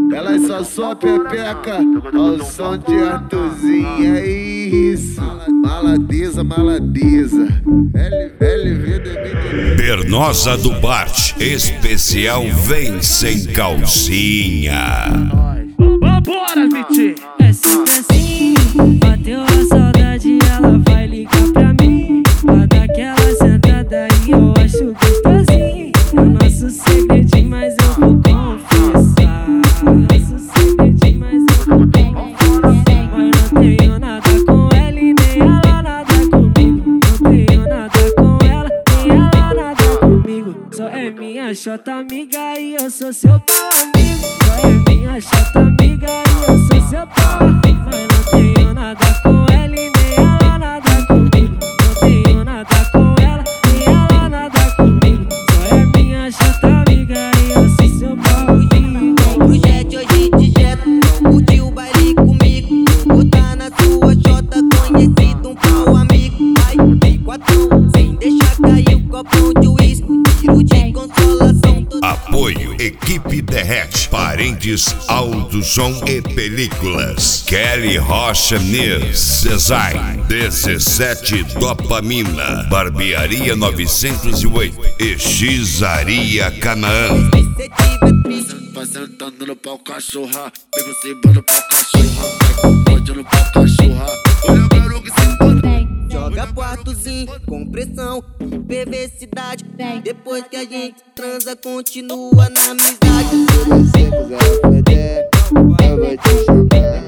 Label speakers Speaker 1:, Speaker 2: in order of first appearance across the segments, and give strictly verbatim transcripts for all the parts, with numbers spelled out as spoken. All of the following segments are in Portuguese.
Speaker 1: Elas só só pepeca ao som de Arthurzinho. É isso. Maladeza, maladeza. L V D B.
Speaker 2: Bernosa do Bart, especial vem sem calcinha.
Speaker 3: Vambora, Vitinho!
Speaker 4: É sempre assim, bateu a saudade, ela vai ligar pra mim. Pra dar aquela sentada aí, eu acho gostosinho. É o nosso segredinho, mas eu vou confessar. Nosso segredinho, mas eu vou confessar. Mas não tenho nada com ela e nem ela nada comigo. Não tenho nada com ela, nem ela nada comigo. Só é minha chota amiga e eu sou seu pau amigo. Só é minha chota amiga e eu sou seu pau amigo. Mas não tenho nada com ela e nem ela nada comigo. Não tenho nada com ela, nem ela nada comigo. Só é minha chata amiga e eu sou seu pau amigo.
Speaker 5: Pro jet hoje de jet, curti o baile comigo. Botar na sua chota, conhecido um pau amigo. Ai, tem quatro, sem deixar cair o copão de uísque. Tiro de consolação.
Speaker 2: Apoio Equipe Derrete, Parentes Alto Som e Películas. Kelly Rocha News Design dezessete Dopamina, Barbearia novecentos e oito e Xizaria Canaã.
Speaker 1: Vai sentando no pau cachorra, pega o cima no pau cachorra, vai com pode no pau cachorra. Olha o garoto que se
Speaker 5: Joga quartozinho com pressão, perversidade. Depois que a gente transa, continua na amizade.
Speaker 6: Se você quiser foder, eu vou te chamar.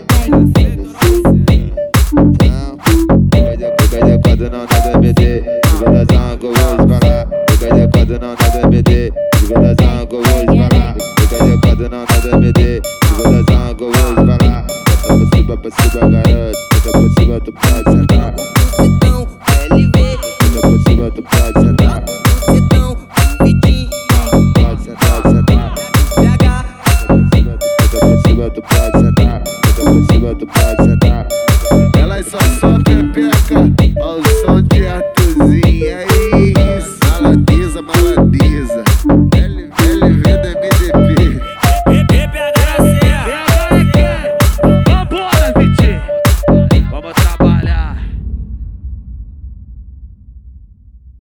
Speaker 6: Não, fica de quando não dá D B D. De vedação que eu vou esbalar. Fica de quando não dá D B D. De vedação que eu vou esbalar. Fica de quando não dá D B D. De vedação que eu vou esbalar. Bota pra cima, pra cima, garoto. Fica por cima, tu pode sentar.
Speaker 5: Então, L V.
Speaker 6: Fica por cima, tu pode sentar.
Speaker 5: Então, Vitinho.
Speaker 6: Pode sentar, sentar.
Speaker 5: B H.
Speaker 6: Fica por cima, tu pode sentar. Fica por cima, tu pode sentar.
Speaker 1: Elas só só pepeca